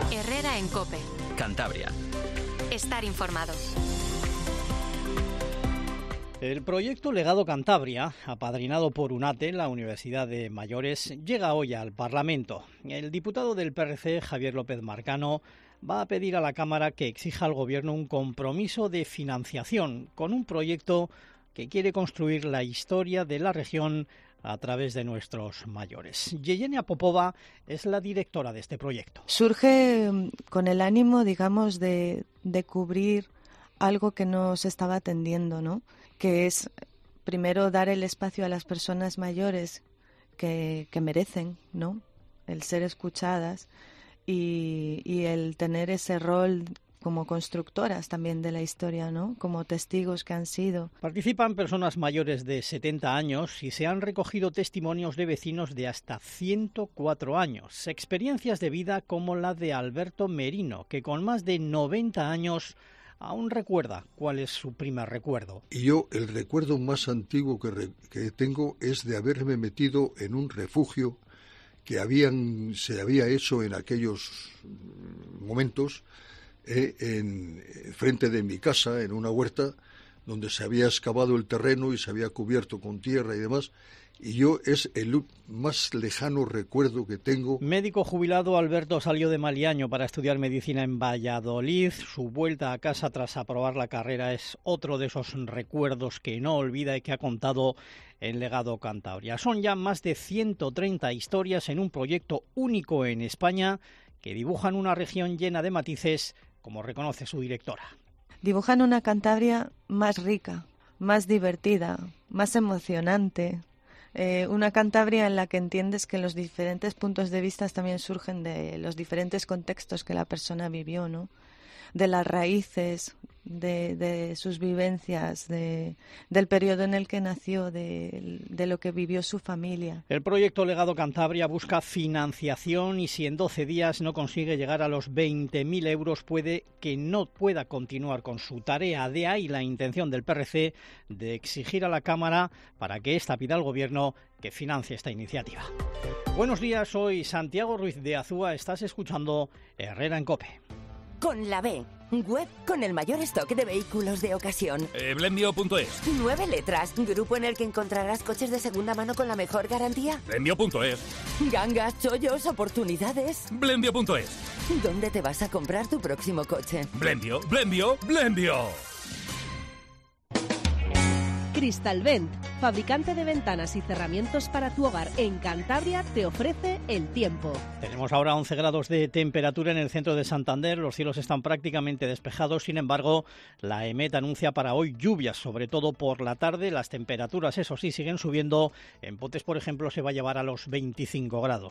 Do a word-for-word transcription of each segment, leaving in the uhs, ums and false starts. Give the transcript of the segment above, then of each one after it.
Herrera en COPE. Cantabria. Estar informado. El proyecto Legado Cantabria, apadrinado por UNATE, la Universidad de Mayores, llega hoy al Parlamento. El diputado del P R C, Javier López Marcano, va a pedir a la Cámara que exija al Gobierno un compromiso de financiación con un proyecto que quiere construir la historia de la región a través de nuestros mayores. Yelenia Popova es la directora de este proyecto. Surge con el ánimo, digamos, de, de cubrir algo que no se estaba atendiendo, ¿no? Que es, primero, dar el espacio a las personas mayores que, que merecen, ¿no? El ser escuchadas y, y el tener ese rol como constructoras también de la historia, ¿no? Como testigos que han sido. Participan personas mayores de setenta años y se han recogido testimonios de vecinos de hasta ciento cuatro años. Experiencias de vida como la de Alberto Merino, que con más de noventa años aún recuerda cuál es su primer recuerdo. Y yo el recuerdo más antiguo que, re, que tengo es de haberme metido en un refugio que habían, se había hecho en aquellos momentos eh, en frente de mi casa, en una huerta, donde se había excavado el terreno y se había cubierto con tierra y demás. Y yo es el más lejano recuerdo que tengo. Médico jubilado, Alberto salió de Maliaño para estudiar medicina en Valladolid. Su vuelta a casa tras aprobar la carrera es otro de esos recuerdos que no olvida y que ha contado en Legado Cantabria. Son ya más de ciento treinta historias en un proyecto único en España que dibujan una región llena de matices, como reconoce su directora. Dibujan una Cantabria más rica, más divertida, más emocionante. Eh, una Cantabria en la que entiendes que los diferentes puntos de vista también surgen de los diferentes contextos que la persona vivió, ¿no? De las raíces, de, de sus vivencias, de, del periodo en el que nació, de, de lo que vivió su familia. El proyecto Legado Cantabria busca financiación y si en doce días no consigue llegar a los veinte mil euros puede que no pueda continuar con su tarea. De ahí la intención del P R C de exigir a la Cámara para que ésta pida al Gobierno que financie esta iniciativa. Buenos días, soy Santiago Ruiz de Azúa. Estás escuchando Herrera en COPE. Con la B, web con el mayor stock de vehículos de ocasión. Eh, Blendio punto es. Nueve letras, grupo en el que encontrarás coches de segunda mano con la mejor garantía. Blendio punto es. Gangas, chollos, oportunidades. Blendio punto es. ¿Dónde te vas a comprar tu próximo coche? Blendio, Blendio, Blendio. Cristalvent, fabricante de ventanas y cerramientos para tu hogar en Cantabria, te ofrece el tiempo. Tenemos ahora once grados de temperatura en el centro de Santander, los cielos están prácticamente despejados, sin embargo, la EMET anuncia para hoy lluvias, sobre todo por la tarde. Las temperaturas, eso sí, siguen subiendo. En Potes, por ejemplo, se va a llevar a los veinticinco grados.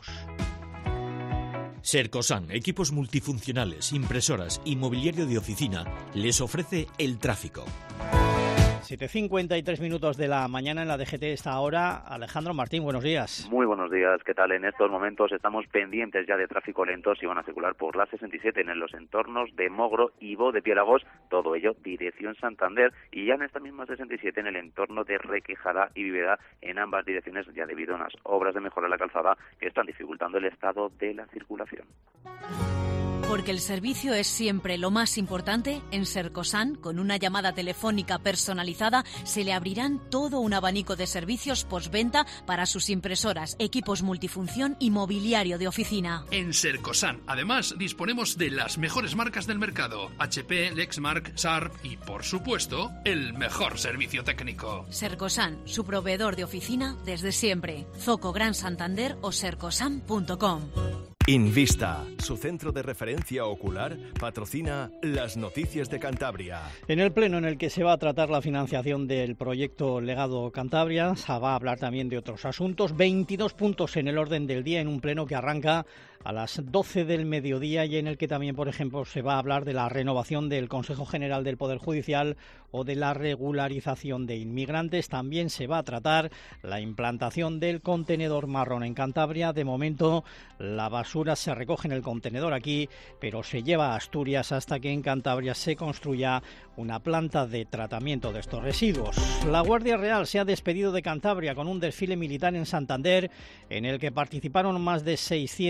Sercosan, equipos multifuncionales, impresoras y mobiliario de oficina, les ofrece el tráfico. siete cincuenta y tres minutos de la mañana en la D G T esta hora. Alejandro Martín, buenos días. Muy buenos días, ¿qué tal? En estos momentos estamos pendientes ya de tráfico lento si van a circular por la sesenta y siete en los entornos de Mogro y Bodepiélagos, todo ello dirección Santander, y ya en esta misma sesenta y siete en el entorno de Requejada y Viveda, en ambas direcciones ya debido a unas obras de mejora de la calzada que están dificultando el estado de la circulación. Porque el servicio es siempre lo más importante, en Sercosan, con una llamada telefónica personalizada, se le abrirán todo un abanico de servicios postventa para sus impresoras, equipos multifunción y mobiliario de oficina. En Sercosan, además, disponemos de las mejores marcas del mercado, H P, Lexmark, Sharp y, por supuesto, el mejor servicio técnico. Sercosan, su proveedor de oficina desde siempre. Zoco Gran Santander o sercosan punto com. Invista, su centro de referencia ocular, patrocina las noticias de Cantabria. En el pleno en el que se va a tratar la financiación del proyecto Legado Cantabria, se va a hablar también de otros asuntos. veintidós puntos en el orden del día en un pleno que arranca a las doce del mediodía y en el que también, por ejemplo, se va a hablar de la renovación del Consejo General del Poder Judicial o de la regularización de inmigrantes. También se va a tratar la implantación del contenedor marrón en Cantabria. De momento, la basura se recoge en el contenedor aquí, pero se lleva a Asturias hasta que en Cantabria se construya una planta de tratamiento de estos residuos. La Guardia Real se ha despedido de Cantabria con un desfile militar en Santander en el que participaron más de seiscientos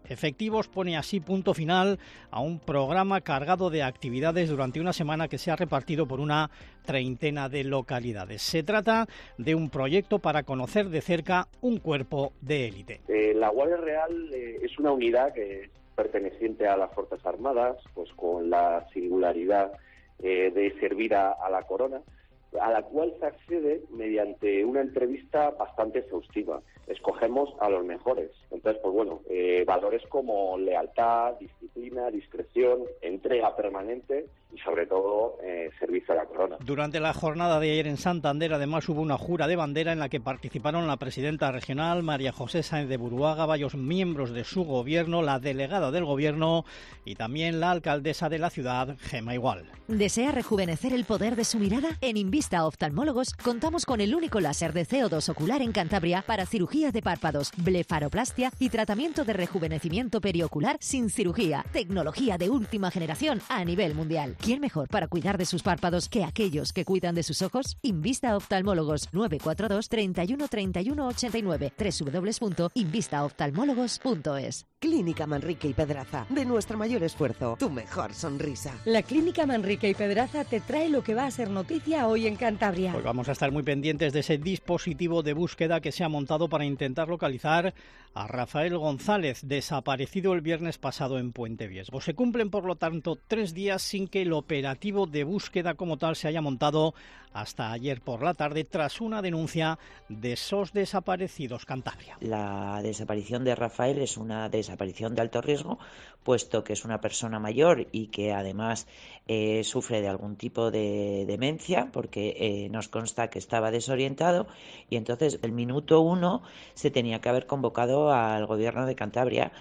efectivos. Pone así punto final a un programa cargado de actividades durante una semana que se ha repartido por una treintena de localidades. Se trata de un proyecto para conocer de cerca un cuerpo de élite. Eh, la Guardia Real eh, es una unidad que es perteneciente a las Fuerzas Armadas, pues con la singularidad eh, de servir a, a la corona, a la cual se accede mediante una entrevista bastante exhaustiva. Escogemos a los mejores. Entonces, pues bueno, eh, valores como lealtad, disciplina, discreción, entrega permanente y sobre todo eh, servicio a la corona. Durante la jornada de ayer en Santander, además, hubo una jura de bandera en la que participaron la presidenta regional, María José Sáenz de Buruaga, varios miembros de su gobierno, la delegada del gobierno y también la alcaldesa de la ciudad, Gema Igual. ¿Desea rejuvenecer el poder de su mirada? En Invista Oftalmólogos contamos con el único láser de C O dos ocular en Cantabria para cirugía de párpados, blefaroplastia y tratamiento de rejuvenecimiento periocular sin cirugía. Tecnología de última generación a nivel mundial. ¿Quién mejor para cuidar de sus párpados que aquellos que cuidan de sus ojos? Invista Oftalmólogos nueve cuatro dos, treinta y uno, treinta y uno, ochenta y nueve, doble u doble u doble u punto invista oftalmólogos punto es. Clínica Manrique y Pedraza. De nuestro mayor esfuerzo, tu mejor sonrisa. La Clínica Manrique y Pedraza te trae lo que va a ser noticia hoy en Cantabria. Pues vamos a estar muy pendientes de ese dispositivo de búsqueda que se ha montado para intentar localizar a Rafael González, desaparecido el viernes pasado en Puente Viesgo. Se cumplen, por lo tanto, tres días sin que el operativo de búsqueda como tal se haya montado hasta ayer por la tarde, tras una denuncia de S O S Desaparecidos Cantabria. La desaparición de Rafael es una desaparición de alto riesgo, puesto que es una persona mayor y que además eh, sufre de algún tipo de demencia, porque eh, nos consta que estaba desorientado, y entonces el minuto uno se tenía que haber convocado al gobierno de Cantabria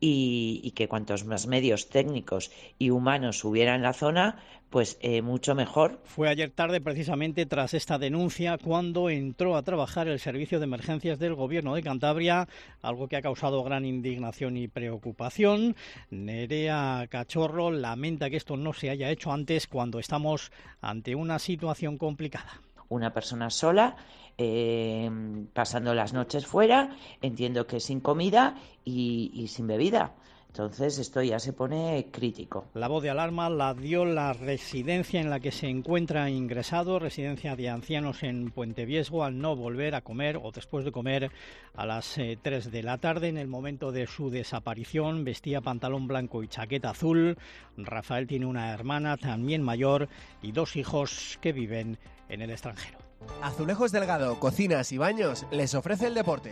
y, y que cuantos más medios técnicos y humanos hubiera en la zona, pues eh, mucho mejor. Fue ayer tarde, precisamente tras esta denuncia, cuando entró a trabajar el servicio de emergencias del Gobierno de Cantabria, algo que ha causado gran indignación y preocupación. Nerea Cachorro lamenta que esto no se haya hecho antes, cuando estamos ante una situación complicada. Una persona sola, eh, pasando las noches fuera, entiendo que sin comida y, y sin bebida. Entonces esto ya se pone crítico. La voz de alarma la dio la residencia en la que se encuentra ingresado, residencia de ancianos en Puente Viesgo, al no volver a comer o después de comer a las eh, tres de la tarde. En el momento de su desaparición vestía pantalón blanco y chaqueta azul. Rafael tiene una hermana también mayor y dos hijos que viven en el extranjero. Azulejos Delgado, Cocinas y Baños les ofrece el deporte.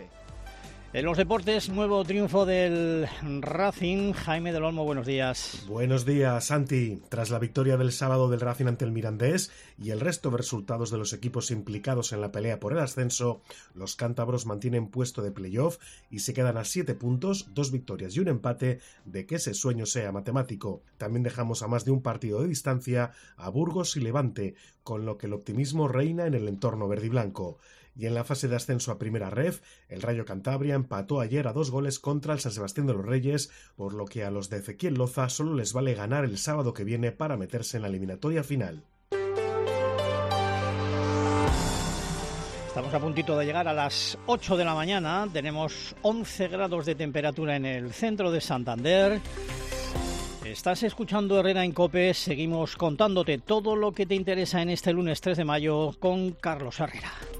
En los deportes, nuevo triunfo del Racing. Jaime del Olmo, buenos días. Buenos días, Santi. Tras la victoria del sábado del Racing ante el Mirandés y el resto de resultados de los equipos implicados en la pelea por el ascenso, los cántabros mantienen puesto de playoff y se quedan a siete puntos, dos victorias y un empate de que ese sueño sea matemático. También dejamos a más de un partido de distancia a Burgos y Levante, con lo que el optimismo reina en el entorno verde y blanco. Y en la fase de ascenso a Primera Ref, el Rayo Cantabria empató ayer a dos goles contra el San Sebastián de los Reyes, por lo que a los de Ezequiel Loza solo les vale ganar el sábado que viene para meterse en la eliminatoria final. Estamos a puntito de llegar a las ocho de la mañana, tenemos once grados de temperatura en el centro de Santander. Estás escuchando Herrera en COPE, seguimos contándote todo lo que te interesa en este lunes tres de mayo con Carlos Herrera.